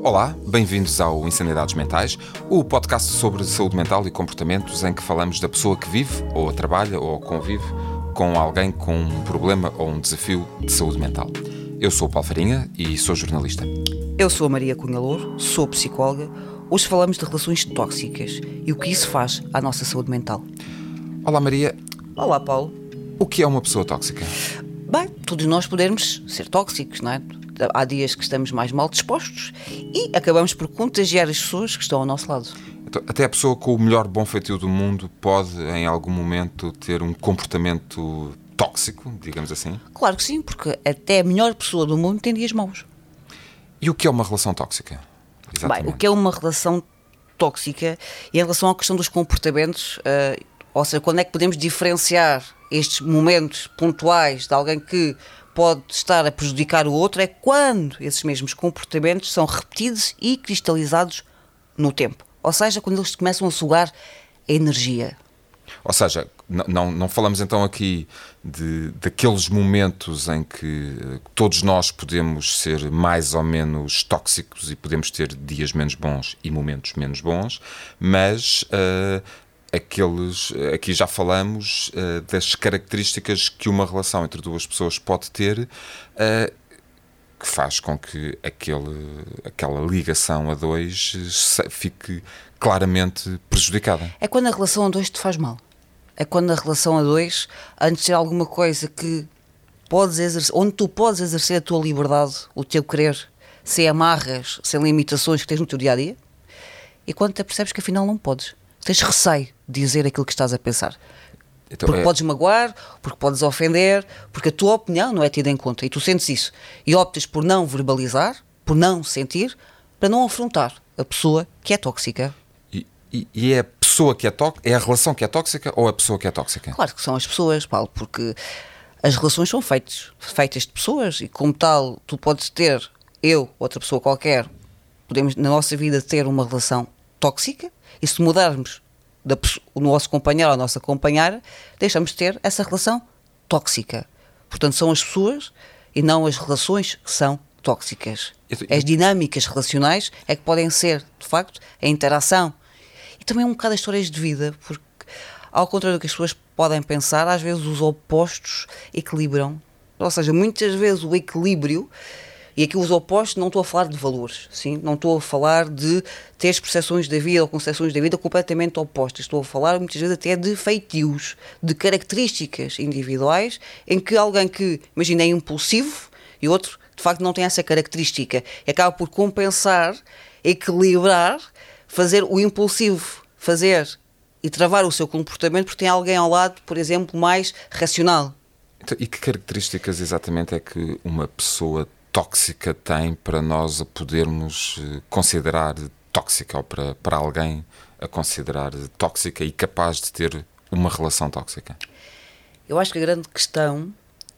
Olá, bem-vindos ao Insanidades Mentais, o podcast sobre saúde mental e comportamentos em que falamos da pessoa que vive, ou trabalha, ou convive com alguém com um problema ou um desafio de saúde mental. Eu sou o Paulo Farinha e sou jornalista. Eu sou a Maria Cunha Louro, sou psicóloga. Hoje falamos de relações tóxicas e o que isso faz à nossa saúde mental. Olá Maria. Olá Paulo. O que é uma pessoa tóxica? Bem, todos nós podemos ser tóxicos, não é? Há dias que estamos mais mal dispostos e acabamos por contagiar as pessoas que estão ao nosso lado. Então, até a pessoa com o melhor bom feitio do mundo pode, em algum momento, ter um comportamento tóxico, digamos assim? Claro que sim, porque até a melhor pessoa do mundo tem dias maus. E o que é uma relação tóxica? Exatamente. Bem, o que é uma relação tóxica e em relação à questão dos comportamentos, ou seja, quando é que podemos diferenciar estes momentos pontuais de alguém que pode estar a prejudicar o outro, é quando esses mesmos comportamentos são repetidos e cristalizados no tempo. Ou seja, quando eles começam a sugar a energia. Ou seja, não falamos então aqui daqueles momentos em que todos nós podemos ser mais ou menos tóxicos e podemos ter dias menos bons e momentos menos bons, mas aqui já falamos das características que uma relação entre duas pessoas pode ter, que faz com que aquela ligação a dois fique claramente prejudicada. É quando a relação a dois te faz mal. É quando a relação a dois, antes de ser alguma coisa que podes exercer, onde tu podes exercer a tua liberdade, o teu querer, sem amarras, sem limitações que tens no teu dia-a-dia, e quando te apercebes que afinal não podes. Tens receio de dizer aquilo que estás a pensar. Então, porque podes magoar, porque podes ofender, porque a tua opinião não é tida em conta. E tu sentes isso. E optas por não verbalizar, por não sentir, para não afrontar a pessoa que é tóxica. E é a pessoa que é tóxica? É a relação que é tóxica ou a pessoa que é tóxica? Claro que são as pessoas, Paulo, porque as relações são feitas de pessoas e como tal, tu podes ter, eu, outra pessoa qualquer, podemos na nossa vida ter uma relação tóxica. E se mudarmos o nosso companheiro ou a nossa companheira, deixamos de ter essa relação tóxica. Portanto, são as pessoas e não as relações que são tóxicas. As dinâmicas relacionais é que podem ser, de facto, a interação. E também um bocado as histórias de vida, porque, ao contrário do que as pessoas podem pensar, às vezes os opostos equilibram. Ou seja, muitas vezes o equilíbrio. E aqui os opostos, não estou a falar de valores, sim? Não estou a falar de ter percepções da vida ou concepções da vida completamente opostas. Estou a falar muitas vezes até de feitios, de características individuais, em que alguém que, imagina, é impulsivo e outro, de facto, não tem essa característica. E acaba por compensar, equilibrar, fazer o impulsivo, fazer e travar o seu comportamento porque tem alguém ao lado, por exemplo, mais racional. Então, e que características exatamente é que uma pessoa tóxica tem para nós a podermos considerar tóxica ou para alguém a considerar tóxica e capaz de ter uma relação tóxica? Eu acho que a grande questão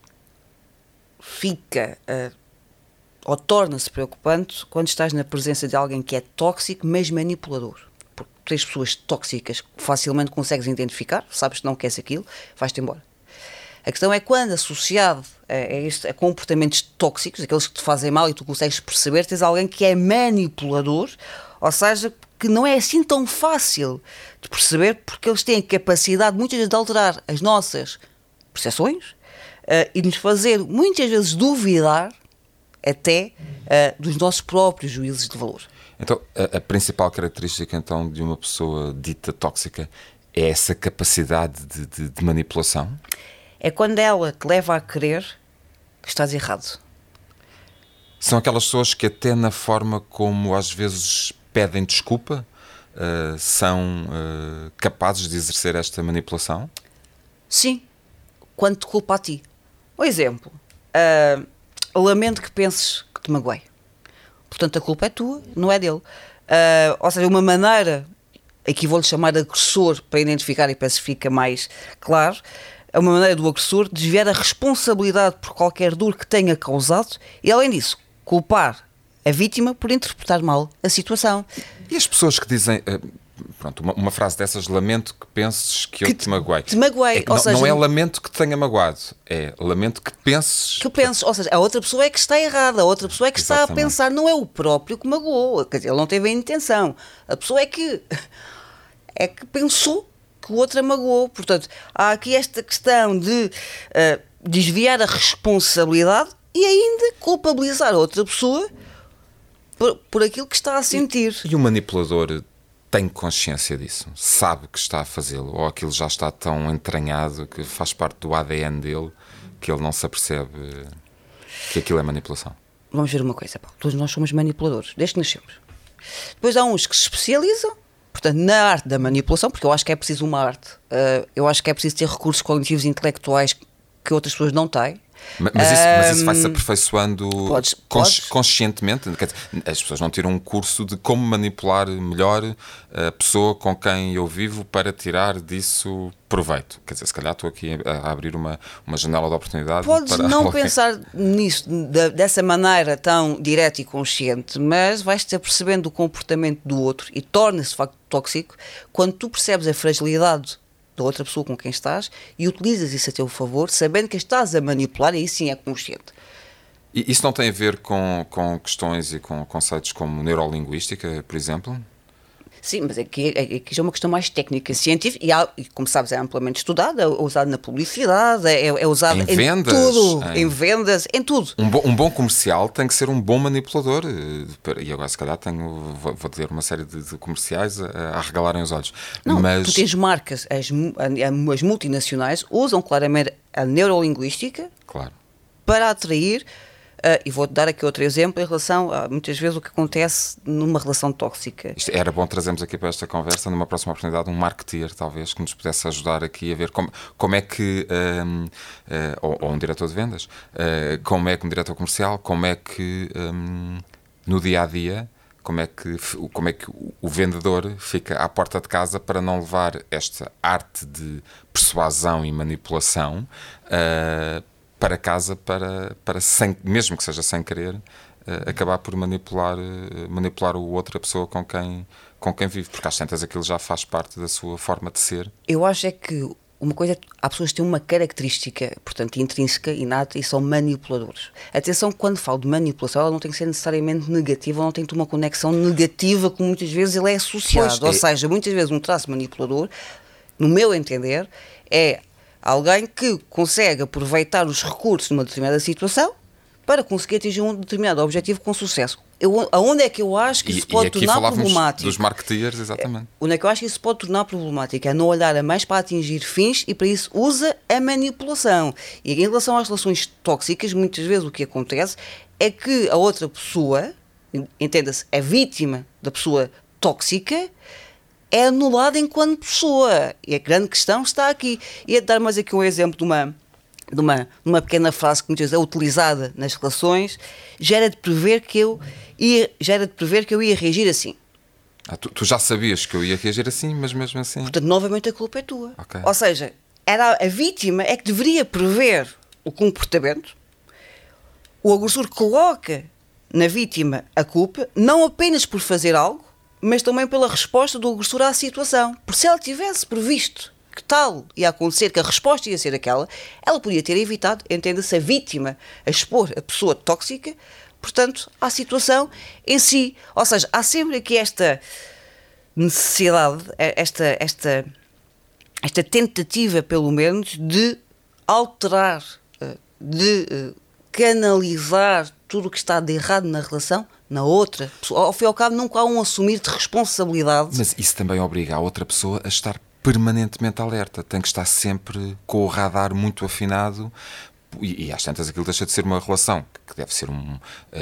fica ou torna-se preocupante quando estás na presença de alguém que é tóxico, mas manipulador. Porque tens pessoas tóxicas que facilmente consegues identificar, sabes que não queres aquilo, vais-te embora. A questão é quando associado a comportamentos tóxicos, aqueles que te fazem mal e tu consegues perceber, tens alguém que é manipulador, ou seja, que não é assim tão fácil de perceber porque eles têm a capacidade muitas vezes de alterar as nossas percepções e de nos fazer muitas vezes duvidar até dos nossos próprios juízos de valor. Então, a principal característica então de uma pessoa dita tóxica é essa capacidade de manipulação? É quando ela te leva a crer que estás errado. São aquelas pessoas que até na forma como às vezes pedem desculpa são capazes de exercer esta manipulação? Sim, quando te culpa a ti. Por exemplo, lamento que penses que te magoei. Portanto, a culpa é tua, não é dele. Ou seja, uma maneira, aqui vou-lhe chamar de agressor para identificar e para se fica mais claro, é uma maneira do agressor desviar a responsabilidade por qualquer dor que tenha causado e, além disso, culpar a vítima por interpretar mal a situação. E as pessoas que dizem pronto, uma frase dessas, lamento que penses que eu te magoei. Te magoei. Ou seja, não é lamento que te tenha magoado, é lamento que penses... Que eu penso, ou seja, a outra pessoa é que está errada, a outra pessoa é que está a pensar, não é o próprio que magoou, quer dizer, ele não teve a intenção, a pessoa é que pensou que o outro a magoou. Portanto, há aqui esta questão de desviar a responsabilidade e ainda culpabilizar a outra pessoa por aquilo que está a sentir. E o manipulador tem consciência disso? Sabe que está a fazê-lo? Ou aquilo já está tão entranhado que faz parte do ADN dele que ele não se apercebe que aquilo é manipulação? Vamos ver uma coisa, Paulo. Todos nós somos manipuladores, desde que nascemos. Depois há uns que se especializam, portanto, na arte da manipulação, porque eu acho que é preciso uma arte. Eu acho que é preciso ter recursos cognitivos e intelectuais que outras pessoas não têm. Mas isso vai-se aperfeiçoando podes. conscientemente? Quer dizer, as pessoas não tiram um curso de como manipular melhor a pessoa com quem eu vivo para tirar disso proveito. Quer dizer, se calhar estou aqui a abrir uma janela de oportunidade. Podes para não alguém pensar nisso dessa maneira tão direta e consciente, mas vais-te apercebendo do comportamento do outro e torna-se de facto tóxico quando tu percebes a fragilidade da outra pessoa com quem estás e utilizas isso a teu favor, sabendo que estás a manipular, e aí sim é consciente. E isso não tem a ver com questões e com conceitos como neurolinguística, por exemplo? Sim, mas aqui já é uma questão mais técnica, científica, e como sabes é amplamente estudada, é usado na publicidade, é usado em vendas, tudo, em vendas, em tudo. Um bom comercial tem que ser um bom manipulador, e agora se calhar vou ter uma série de comerciais a regalarem os olhos. Não, mas... tu tens marcas, as multinacionais usam claramente a neurolinguística, claro, para atrair. E vou-te dar aqui outro exemplo em relação a muitas vezes o que acontece numa relação tóxica. Isto era bom trazermos aqui para esta conversa, numa próxima oportunidade, um marketeer, talvez, que nos pudesse ajudar aqui a ver como é que, ou um diretor de vendas, como é que um diretor comercial, como é que no dia-a-dia, como é que o vendedor fica à porta de casa para não levar esta arte de persuasão e manipulação para casa, para mesmo que seja sem querer, acabar por manipular o outra pessoa com quem vive, porque às tantas aquilo já faz parte da sua forma de ser. Eu acho é que uma coisa, há pessoas que têm uma característica, portanto, intrínseca, inata, e são manipuladores. Atenção, quando falo de manipulação, ela não tem que ser necessariamente negativa, ela não tem que ter uma conexão negativa, como muitas vezes ele é associado. Ou seja, muitas vezes um traço manipulador, no meu entender, é alguém que consegue aproveitar os recursos numa determinada situação para conseguir atingir um determinado objetivo com sucesso. Aonde é que eu acho que isso pode tornar problemático? Dos marketeers, exatamente. Onde é que eu acho que isso pode tornar problemático? É não olhar a mais para atingir fins e para isso usa a manipulação. E em relação às relações tóxicas, muitas vezes o que acontece é que a outra pessoa, entenda-se, a vítima da pessoa tóxica, é anulada enquanto pessoa. E a grande questão está aqui. E a dar mais aqui um exemplo de uma pequena frase que muitas vezes é utilizada nas relações, já era de prever que eu ia reagir assim. Tu já sabias que eu ia reagir assim, mas mesmo assim... Portanto, novamente a culpa é tua. Okay. Ou seja, a vítima é que deveria prever o comportamento, o agressor coloca na vítima a culpa, não apenas por fazer algo, mas também pela resposta do agressor à situação. Por se ela tivesse previsto que tal ia acontecer, que a resposta ia ser aquela, ela podia ter evitado, entenda-se, a vítima a expor a pessoa tóxica, portanto, à situação em si. Ou seja, há sempre aqui esta necessidade, esta tentativa, pelo menos, de alterar, de canalizar tudo o que está de errado na relação na outra pessoa. Ao fim e ao cabo, nunca há um assumir de responsabilidade. Mas isso também obriga a outra pessoa a estar permanentemente alerta. Tem que estar sempre com o radar muito afinado e às tantas aquilo deixa de ser uma relação, que deve ser um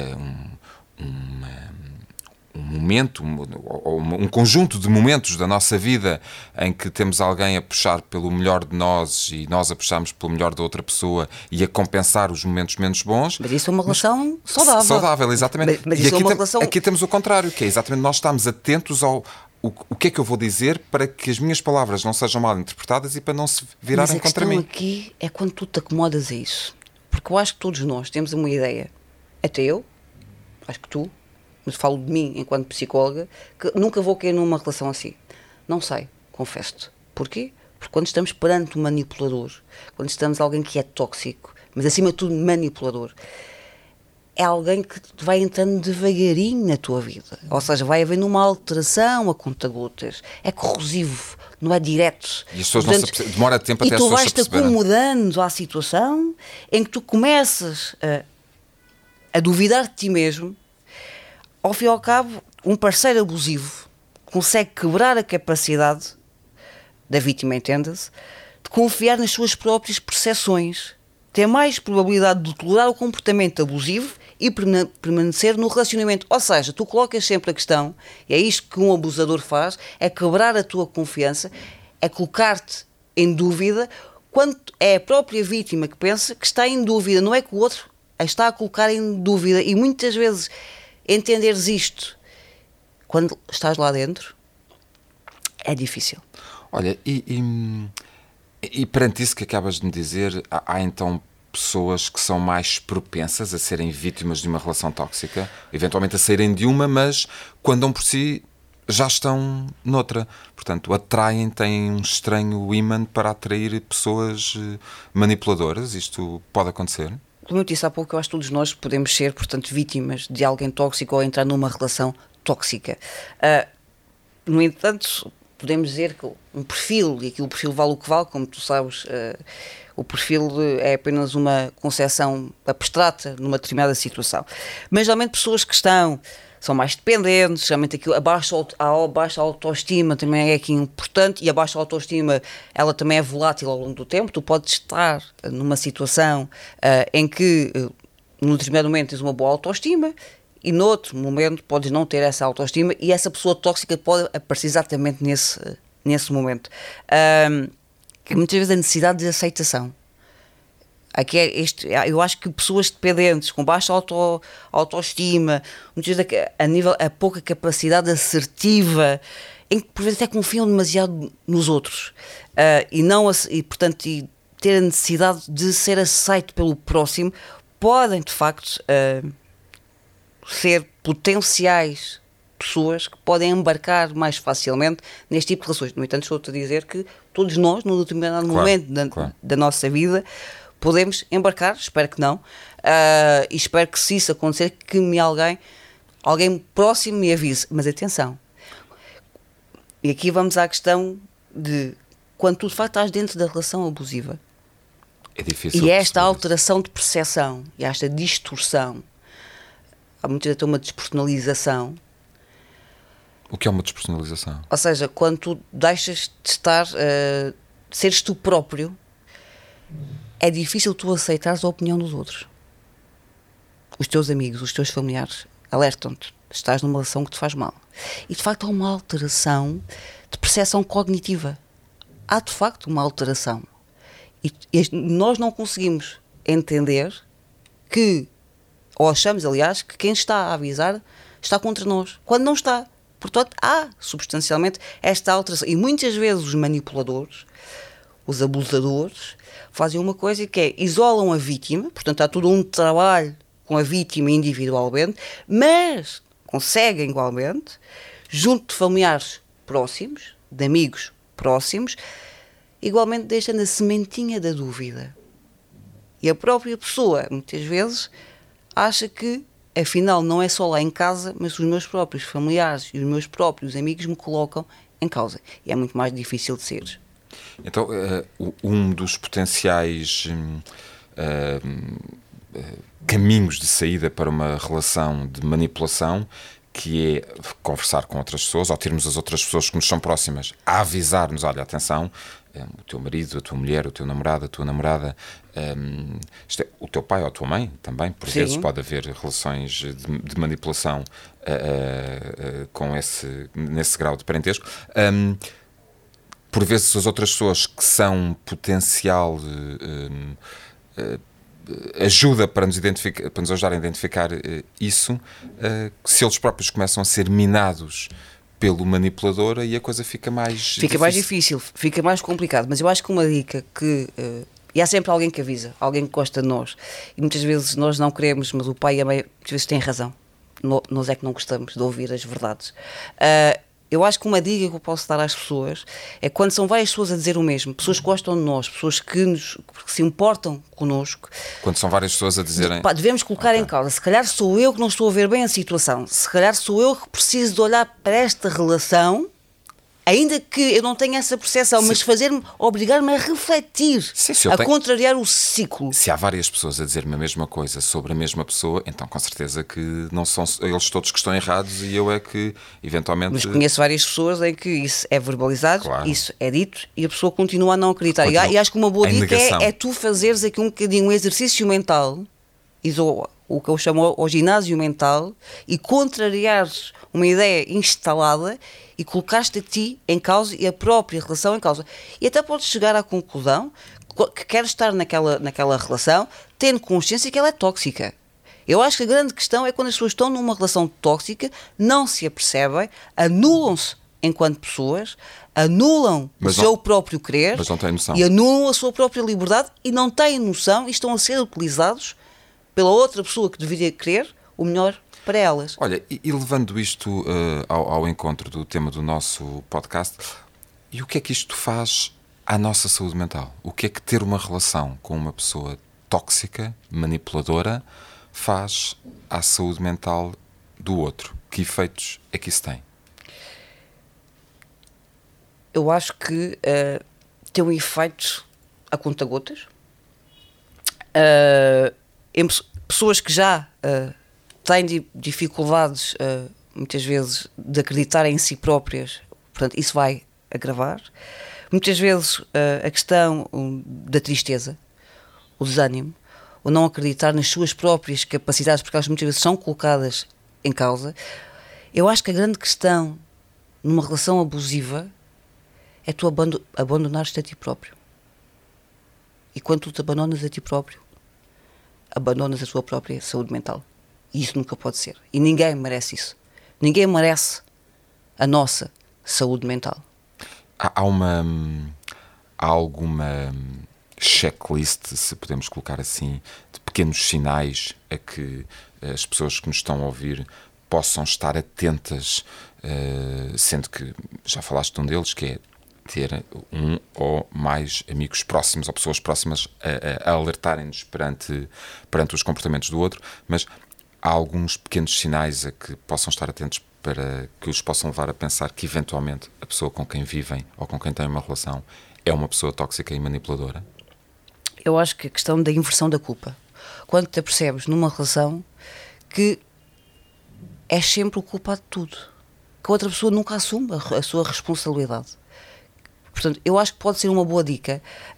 momento, um conjunto de momentos da nossa vida em que temos alguém a puxar pelo melhor de nós e nós a puxarmos pelo melhor da outra pessoa e a compensar os momentos menos bons. Mas isso é uma relação saudável. Saudável, exatamente. Mas isso aqui, é uma relação... aqui temos o contrário, que é exatamente nós estamos atentos ao o que é que eu vou dizer para que as minhas palavras não sejam mal interpretadas e para não se virarem contra mim. Mas a questão aqui é quando tu te acomodas a isso. Porque eu acho que todos nós temos uma ideia, até eu, acho que tu, mas falo de mim enquanto psicóloga, que nunca vou cair numa relação assim. Não sei, confesso-te. Porquê? Porque quando estamos perante um manipulador, quando estamos alguém que é tóxico, mas acima de tudo manipulador, é alguém que vai entrando devagarinho na tua vida. Ou seja, vai havendo uma alteração a conta-gotas. É corrosivo, não é direto. E as pessoas não se apercebem. Demora tempo até as pessoas se E tu vais-te aperceberem. acomodando à situação em que tu começas a duvidar de ti mesmo. Ao fim e ao cabo, um parceiro abusivo consegue quebrar a capacidade da vítima, entenda-se, de confiar nas suas próprias percepções. Tem mais probabilidade de tolerar o comportamento abusivo e permanecer no relacionamento. Ou seja, tu colocas sempre a questão, e é isto que um abusador faz, é quebrar a tua confiança, é colocar-te em dúvida, quando é a própria vítima que pensa que está em dúvida, não é que o outro a está a colocar em dúvida. E muitas vezes entenderes isto quando estás lá dentro é difícil. Olha, e perante isso que acabas de me dizer, há então pessoas que são mais propensas a serem vítimas de uma relação tóxica, eventualmente a saírem de uma, mas quando dão por si já estão noutra. Portanto, atraem, têm um estranho ímã para atrair pessoas manipuladoras. Isto pode acontecer? Como eu disse há pouco, eu acho que todos nós podemos ser, portanto, vítimas de alguém tóxico ou entrar numa relação tóxica. No entanto, podemos dizer que um perfil, e aqui o perfil vale o que vale, como tu sabes, o perfil é apenas uma concepção abstrata numa determinada situação. Mas, geralmente, pessoas que são mais dependentes, geralmente aquilo, a baixa autoestima também é aqui importante, e a baixa autoestima, ela também é volátil ao longo do tempo. Tu podes estar numa situação em que, num determinado momento, tens uma boa autoestima, e noutro momento podes não ter essa autoestima, e essa pessoa tóxica pode aparecer exatamente nesse momento. Muitas vezes a necessidade de aceitação. Aqui eu acho que pessoas dependentes, com baixa autoestima, muitas vezes a pouca capacidade assertiva, em que por vezes até confiam demasiado nos outros, portanto, ter a necessidade de ser aceito pelo próximo, podem de facto ser potenciais pessoas que podem embarcar mais facilmente neste tipo de relações. No entanto, estou-te a dizer que todos nós, num determinado momento da nossa vida, podemos embarcar, espero que não, e espero que, se isso acontecer, que alguém próximo me avise. Mas atenção, e aqui vamos à questão de quando tu de facto estás dentro da relação abusiva, é difícil, e esta alteração de percepção e esta distorção, há muitas vezes uma despersonalização. O que é uma despersonalização? Ou seja, quando tu deixas de estar, seres tu próprio, é difícil tu aceitares a opinião dos outros. Os teus amigos, os teus familiares alertam-te. Estás numa relação que te faz mal. E de facto há uma alteração de percepção cognitiva. Há de facto uma alteração. E nós não conseguimos entender que, ou achamos, aliás, que quem está a avisar está contra nós, quando não está. Portanto, há substancialmente esta alteração. E muitas vezes os manipuladores, os abusadores, fazem uma coisa que é, isolam a vítima, portanto há todo um trabalho com a vítima individualmente, mas conseguem igualmente, junto de familiares próximos, de amigos próximos, igualmente deixando a sementinha da dúvida. E a própria pessoa, muitas vezes, acha que, afinal, não é só lá em casa, mas os meus próprios familiares e os meus próprios amigos me colocam em causa. E é muito mais difícil de ser. Então, um dos potenciais caminhos de saída para uma relação de manipulação, que é conversar com outras pessoas, ou termos as outras pessoas que nos são próximas a avisar-nos, olha, atenção, o teu marido, a tua mulher, o teu namorado, a tua namorada, o teu pai ou a tua mãe também, por vezes pode haver relações de manipulação nesse grau de parentesco. Por vezes as outras pessoas que são potencial ajuda para nos ajudar a identificar isso, se eles próprios começam a ser minados pelo manipulador, aí a coisa fica mais difícil, fica mais complicado. Mas eu acho que uma dica que... e há sempre alguém que avisa, alguém que gosta de nós. E muitas vezes nós não queremos, mas o pai e a mãe muitas vezes têm razão. Nós é que não gostamos de ouvir as verdades. Eu acho que uma dica que eu posso dar às pessoas é quando são várias pessoas a dizer o mesmo, pessoas que gostam de nós, pessoas que se importam connosco. Quando são várias pessoas a dizerem... Devemos colocar em causa, se calhar sou eu que não estou a ver bem a situação, se calhar sou eu que preciso de olhar para esta relação, ainda que eu não tenha essa percepção, mas obrigar-me a refletir, contrariar o ciclo. Se há várias pessoas a dizer-me a mesma coisa sobre a mesma pessoa, então com certeza que não são eles todos que estão errados e eu é que, eventualmente... Mas conheço várias pessoas em que isso é verbalizado, isso é dito e a pessoa continua a não acreditar. E acho que uma boa dica é tu fazeres aqui um bocadinho um exercício mental, o que eu chamo o ginásio mental, e contrariares uma ideia instalada e colocaste a ti em causa e a própria relação em causa. E até podes chegar à conclusão que queres estar naquela relação tendo consciência que ela é tóxica. Eu acho que a grande questão é quando as pessoas estão numa relação tóxica, não se apercebem, anulam-se enquanto pessoas, anulam o seu próprio querer, mas não têm noção. E anulam a sua própria liberdade e não têm noção e estão a ser utilizados pela outra pessoa que deveria querer o melhor para elas. Olha, e levando isto ao encontro do tema do nosso podcast, e o que é que isto faz à nossa saúde mental? O que é que ter uma relação com uma pessoa tóxica, manipuladora, faz à saúde mental do outro? Que efeitos é que isso tem? Eu acho que tem um efeito a conta-gotas. Em pessoas que já têm dificuldades, muitas vezes, de acreditar em si próprias, portanto, isso vai agravar. Muitas vezes a questão da tristeza, o desânimo, o não acreditar nas suas próprias capacidades, porque elas muitas vezes são colocadas em causa. Eu acho que a grande questão numa relação abusiva é tu abandonares-te a ti próprio. E quando tu te abandonas a ti próprio, abandonas a tua própria saúde mental. E isso nunca pode ser. E ninguém merece isso. Ninguém merece a nossa saúde mental. Há alguma checklist, se podemos colocar assim, de pequenos sinais a que as pessoas que nos estão a ouvir possam estar atentas, sendo que já falaste de um deles, que é ter um ou mais amigos próximos ou pessoas próximas a alertarem-nos perante os comportamentos do outro, mas há alguns pequenos sinais a que possam estar atentos para que os possam levar a pensar que eventualmente a pessoa com quem vivem ou com quem têm uma relação é uma pessoa tóxica e manipuladora? Eu acho que a questão da inversão da culpa. Quando te apercebes numa relação que és sempre o culpado de tudo, que a outra pessoa nunca assume a sua responsabilidade. Portanto, eu acho que pode ser uma boa dica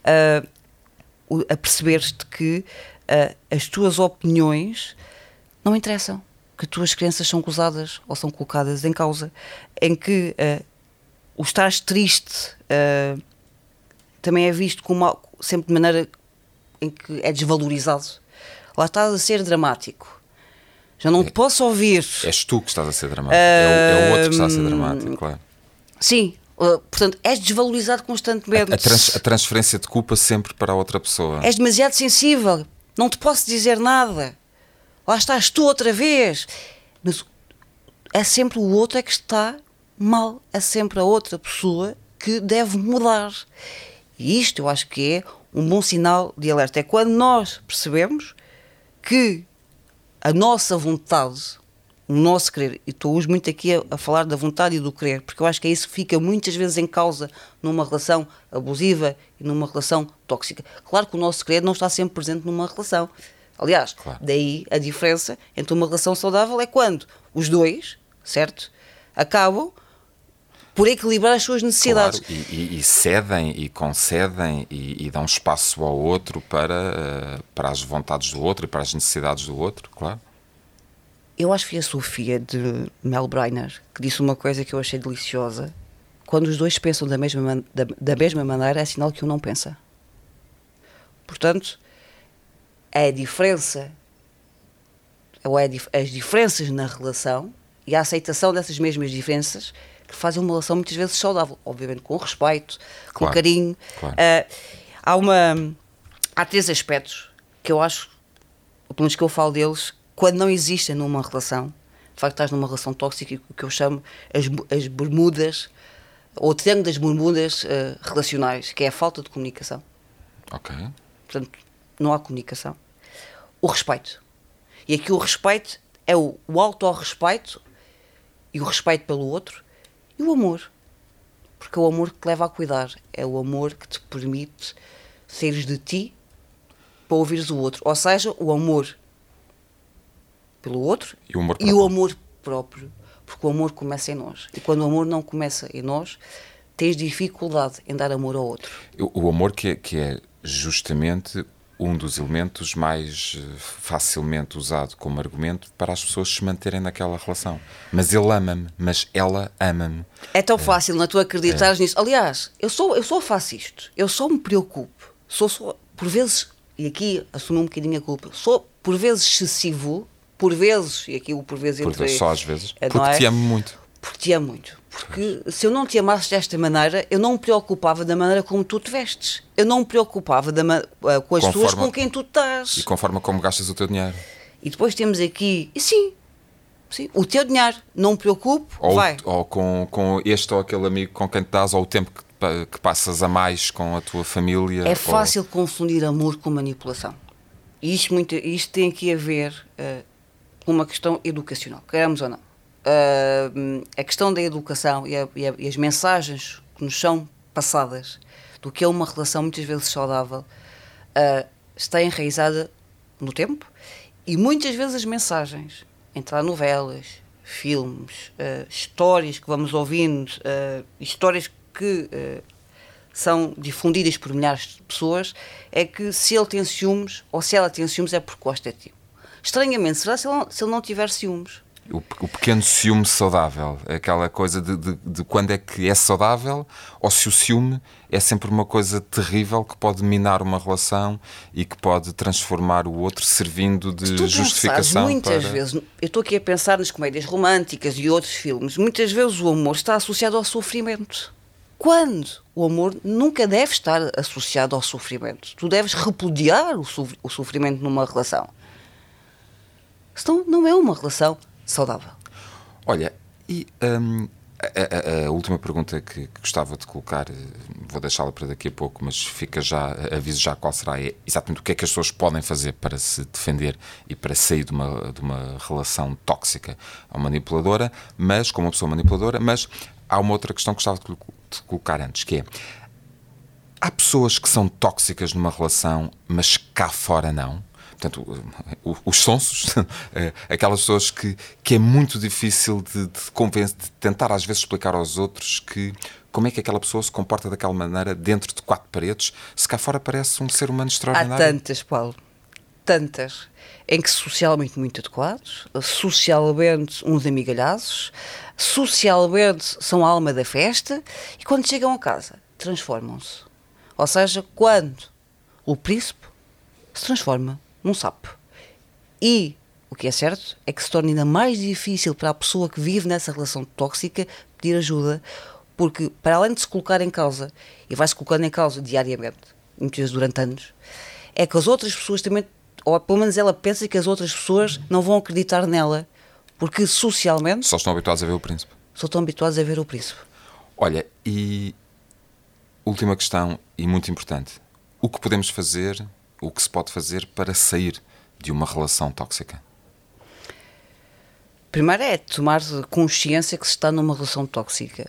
a perceber-te que as tuas opiniões não interessam, que as tuas crenças são gozadas ou são colocadas em causa, em que o estares triste também é visto como sempre de maneira em que é desvalorizado. Lá estás a ser dramático. Já não te posso ouvir. És tu que estás a ser dramático. É o outro que está a ser dramático, claro. Sim. Portanto, és desvalorizado constantemente. A transferência de culpa sempre para a outra pessoa. És demasiado sensível. Não te posso dizer nada. Lá estás tu outra vez. Mas é sempre o outro é que está mal. É sempre a outra pessoa que deve mudar. E isto eu acho que é um bom sinal de alerta. É quando nós percebemos que a nossa vontade, o nosso querer, e estou hoje muito aqui a falar da vontade e do querer, porque eu acho que é isso que fica muitas vezes em causa numa relação abusiva e numa relação tóxica. Claro que o nosso querer não está sempre presente numa relação. Aliás, claro. Daí a diferença entre uma relação saudável é quando os dois, certo, acabam por equilibrar as suas necessidades. Claro, e cedem e concedem e dão espaço ao outro para as vontades do outro e para as necessidades do outro, claro. Eu acho que foi a Sofia de Mel Briner que disse uma coisa que eu achei deliciosa. Quando os dois pensam da mesma maneira, é sinal que um não pensa. Portanto, é a diferença, ou é as diferenças na relação e a aceitação dessas mesmas diferenças que fazem uma relação muitas vezes saudável, obviamente com respeito, com carinho. Claro. Há 3 aspectos que eu acho, pelo menos que eu falo deles, quando não existem numa relação, de facto estás numa relação tóxica, o que eu chamo as bermudas, ou o triângulo das bermudas relacionais, que é a falta de comunicação. Ok. Portanto, não há comunicação. O respeito. E aqui o respeito é o autorrespeito e o respeito pelo outro e o amor. Porque é o amor que te leva a cuidar. É o amor que te permite saíres de ti para ouvires o outro. Ou seja, o amor pelo outro E o amor e próprio. o amor próprio. Porque o amor começa em nós. E quando o amor não começa em nós, tens dificuldade em dar amor ao outro. O amor que é justamente um dos elementos mais facilmente usado como argumento para as pessoas se manterem naquela relação. Mas ele ama-me, mas ela ama-me. É tão fácil na tu acreditares nisso. Aliás, eu só faço isto. Eu só me preocupo. Sou por vezes, e aqui assumo um bocadinho a culpa, sou por vezes excessivo, por vezes, e aqui o por vezes entre... Só às vezes. não Porque te amo muito. Porque te amo muito. Porque se eu não te amasses desta maneira, eu não me preocupava da maneira como tu te vestes. Eu não me preocupava com as pessoas com quem tu estás. E com a forma como gastas o teu dinheiro. E depois temos aqui, e sim, o teu dinheiro, não me preocupo, vai. Ou com este ou aquele amigo com quem te dás, ou o tempo que passas a mais com a tua família. É fácil confundir amor com manipulação. E isto tem aqui a ver com uma questão educacional, queremos ou não. A questão da educação e as mensagens que nos são passadas do que é uma relação muitas vezes saudável está enraizada no tempo, e muitas vezes as mensagens entre novelas, filmes, histórias que vamos ouvindo, histórias que são difundidas por milhares de pessoas, é que se ele tem ciúmes ou se ela tem ciúmes é porque gosta de ti. Estranhamente, será se ele não tiver ciúmes? O pequeno ciúme saudável, aquela coisa de quando é que é saudável, ou se o ciúme é sempre uma coisa terrível que pode minar uma relação e que pode transformar o outro servindo de justificação. Muitas vezes, eu estou aqui a pensar nas comédias românticas e outros filmes, muitas vezes o amor está associado ao sofrimento. Quando o amor nunca deve estar associado ao sofrimento. Tu deves repudiar o sofrimento numa relação. Senão não é uma relação saudável. Olha, e a última pergunta que gostava de colocar, vou deixá-la para daqui a pouco, mas aviso já qual será, é exatamente o que é que as pessoas podem fazer para se defender e para sair de uma relação tóxica ou manipuladora, mas com uma pessoa manipuladora. Mas há uma outra questão que gostava de colocar antes, que é: há pessoas que são tóxicas numa relação, mas cá fora não? Portanto, os sonsos, aquelas pessoas que é muito difícil de tentar às vezes explicar aos outros como é que aquela pessoa se comporta daquela maneira dentro de quatro paredes, se cá fora parece um ser humano extraordinário. Há tantas, Paulo, tantas, em que socialmente muito adequados, socialmente uns amigalhaços, socialmente são a alma da festa, e quando chegam a casa transformam-se. Ou seja, quando o príncipe se transforma num sapo. E o que é certo é que se torna ainda mais difícil para a pessoa que vive nessa relação tóxica pedir ajuda, porque para além de se colocar em causa, e vai-se colocando em causa diariamente, muitas vezes durante anos, é que as outras pessoas também, ou pelo menos ela pensa que as outras pessoas não vão acreditar nela, porque socialmente só estão habituados a ver o príncipe. Só estão habituados a ver o príncipe. Olha, e última questão, e muito importante: o que podemos fazer, o que se pode fazer para sair de uma relação tóxica? Primeiro é tomar consciência que se está numa relação tóxica.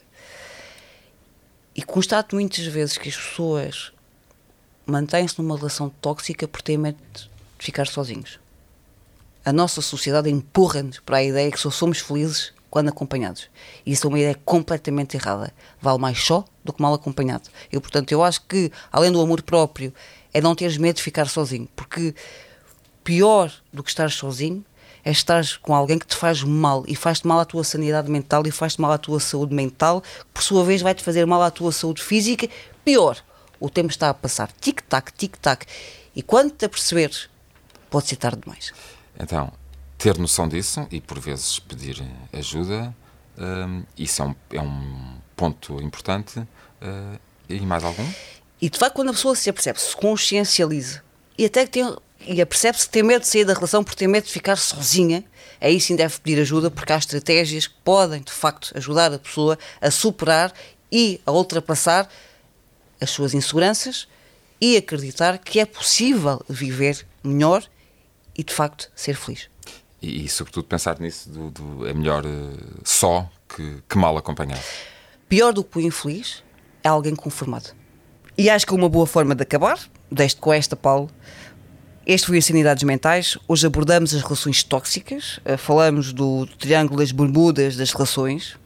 E constato muitas vezes que as pessoas mantêm-se numa relação tóxica por ter medo de ficar sozinhos. A nossa sociedade empurra-nos para a ideia que só somos felizes quando acompanhados. E isso é uma ideia completamente errada. Vale mais só do que mal acompanhado. E, portanto, eu acho que, além do amor próprio, é não teres medo de ficar sozinho. Porque pior do que estar sozinho é estar com alguém que te faz mal, e faz-te mal à tua sanidade mental, e faz-te mal à tua saúde mental, que por sua vez vai-te fazer mal à tua saúde física. Pior, o tempo está a passar tic-tac, tic-tac, e quando te aperceberes, pode ser tarde demais. Então, ter noção disso e por vezes pedir ajuda, isso é um ponto importante. E mais algum? E de facto, quando a pessoa se apercebe, se consciencializa e até que percebe-se que tem medo de sair da relação porque tem medo de ficar sozinha, aí sim deve pedir ajuda, porque há estratégias que podem, de facto, ajudar a pessoa a superar e a ultrapassar as suas inseguranças e acreditar que é possível viver melhor e, de facto, ser feliz. E sobretudo, pensar nisso é melhor só que mal acompanhado. Pior do que o infeliz é alguém conformado. E acho que uma boa forma de acabar, deixo-te com esta, Paulo. Este foi o Sanidades Mentais. Hoje abordamos as relações tóxicas, falamos do triângulo das bermudas das relações,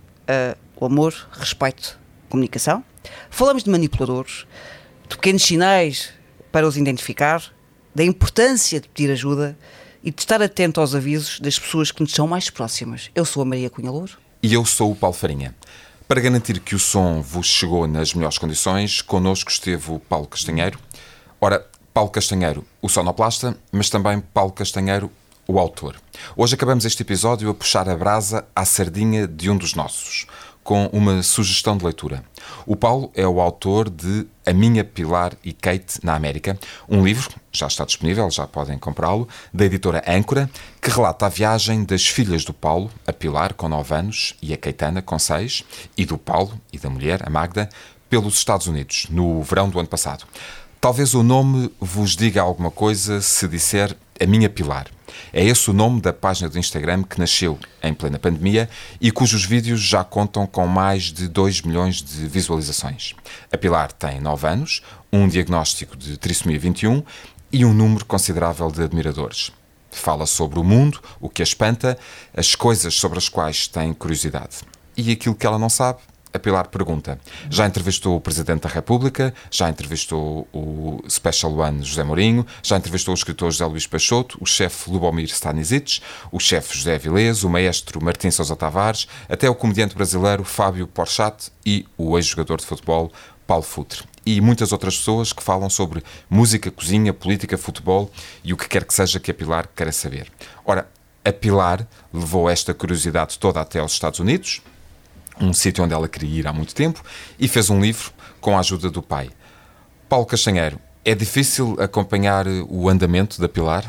o amor, respeito, comunicação. Falamos de manipuladores, de pequenos sinais para os identificar, da importância de pedir ajuda e de estar atento aos avisos das pessoas que nos são mais próximas. Eu sou a Maria Cunha Louro. E eu sou o Paulo Farinha. Para garantir que o som vos chegou nas melhores condições, connosco esteve o Paulo Castanheiro. Ora, Paulo Castanheiro, o sonoplasta, mas também Paulo Castanheiro, o autor. Hoje acabamos este episódio a puxar a brasa à sardinha de um dos nossos, com uma sugestão de leitura. O Paulo é o autor de A Minha Pilar e Kate na América, um livro, já está disponível, já podem comprá-lo, da editora Âncora, que relata a viagem das filhas do Paulo, a Pilar, com 9 anos, e a Caetana, com 6, e do Paulo e da mulher, a Magda, pelos Estados Unidos, no verão do ano passado. Talvez o nome vos diga alguma coisa se disser A Minha Pilar. É esse o nome da página do Instagram que nasceu em plena pandemia e cujos vídeos já contam com mais de 2 milhões de visualizações. A Pilar tem 9 anos, um diagnóstico de trissomia 21 e um número considerável de admiradores. Fala sobre o mundo, o que a espanta, as coisas sobre as quais tem curiosidade. E aquilo que ela não sabe, a Pilar pergunta. Já entrevistou o Presidente da República, já entrevistou o Special One José Mourinho, já entrevistou o escritor José Luís Peixoto, o chefe Lubomir Stanisic, o chefe José Avilés, o maestro Martim Sousa Tavares, até o comediante brasileiro Fábio Porchat e o ex-jogador de futebol Paulo Futre. E muitas outras pessoas que falam sobre música, cozinha, política, futebol e o que quer que seja que a Pilar queira saber. Ora, a Pilar levou esta curiosidade toda até aos Estados Unidos, um sítio onde ela queria ir há muito tempo, e fez um livro com a ajuda do pai. Paulo Castanheiro, é difícil acompanhar o andamento da Pilar?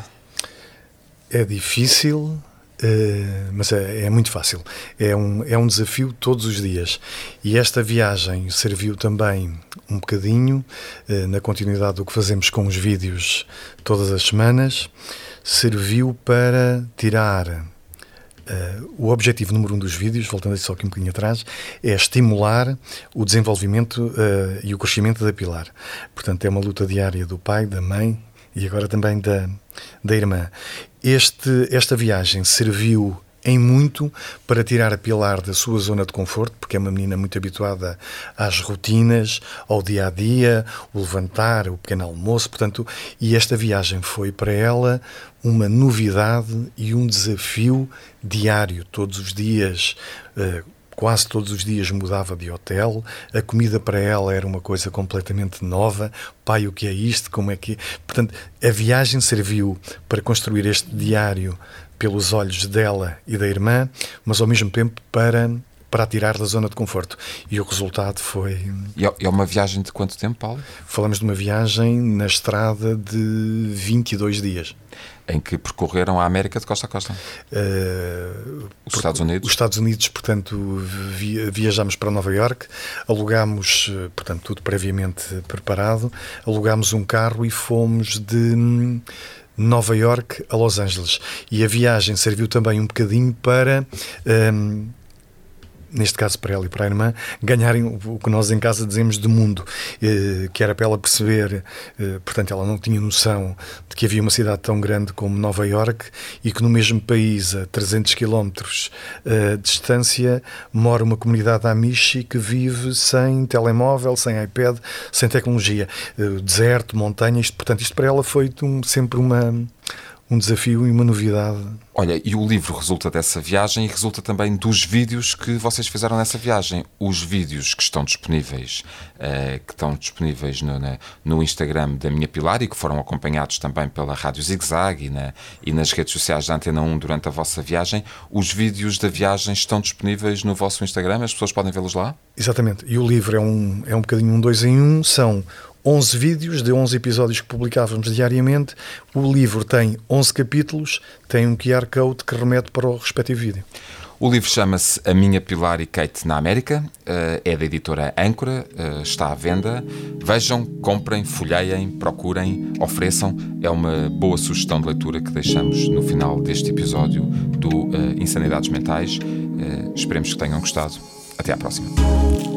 É difícil, mas é muito fácil. É um desafio todos os dias. E esta viagem serviu também um bocadinho, na continuidade do que fazemos com os vídeos todas as semanas, serviu para tirar... o objetivo número 1 dos vídeos, voltando só aqui um bocadinho atrás, é estimular o desenvolvimento e o crescimento da Pilar. Portanto, é uma luta diária do pai, da mãe e agora também da irmã. Esta viagem serviu em muito para tirar a Pilar da sua zona de conforto, porque é uma menina muito habituada às rotinas, ao dia-a-dia, o levantar, o pequeno almoço, portanto, e esta viagem foi para ela uma novidade e um desafio diário, todos os dias, quase todos os dias mudava de hotel, a comida para ela era uma coisa completamente nova, pai, o que é isto, como é que... Portanto, a viagem serviu para construir este diário pelos olhos dela e da irmã, mas ao mesmo tempo para a tirar da zona de conforto. E o resultado foi... E é uma viagem de quanto tempo, Paulo? Falamos de uma viagem na estrada de 22 dias. Em que percorreram a América de costa a costa? Os Estados Unidos? Os Estados Unidos, portanto, viajámos para Nova Iorque, alugámos, portanto, tudo previamente preparado, alugámos um carro e fomos de Nova Iorque a Los Angeles. E a viagem serviu também um bocadinho para... neste caso para ela e para a irmã, ganharem o que nós em casa dizemos de mundo, que era para ela perceber, portanto ela não tinha noção de que havia uma cidade tão grande como Nova Iorque e que no mesmo país, a 300 km de distância, mora uma comunidade amishi que vive sem telemóvel, sem iPad, sem tecnologia, deserto, montanhas, portanto isto para ela foi sempre um desafio e uma novidade. Olha, e o livro resulta dessa viagem e resulta também dos vídeos que vocês fizeram nessa viagem. Os vídeos que estão disponíveis no Instagram da Minha Pilar e que foram acompanhados também pela Rádio Zig Zag e nas redes sociais da Antena 1 durante a vossa viagem. Os vídeos da viagem estão disponíveis no vosso Instagram? As pessoas podem vê-los lá? Exatamente. E o livro é um bocadinho um 2 em 1. São 11 vídeos de 11 episódios que publicávamos diariamente. O livro tem 11 capítulos, tem um QR Code que remete para o respectivo vídeo. O livro chama-se A Minha Pilar e Kate na América, é da editora Âncora, está à venda. Vejam, comprem, folheiem, procurem, ofereçam. É uma boa sugestão de leitura que deixamos no final deste episódio do Insanidades Mentais. Esperemos que tenham gostado. Até à próxima.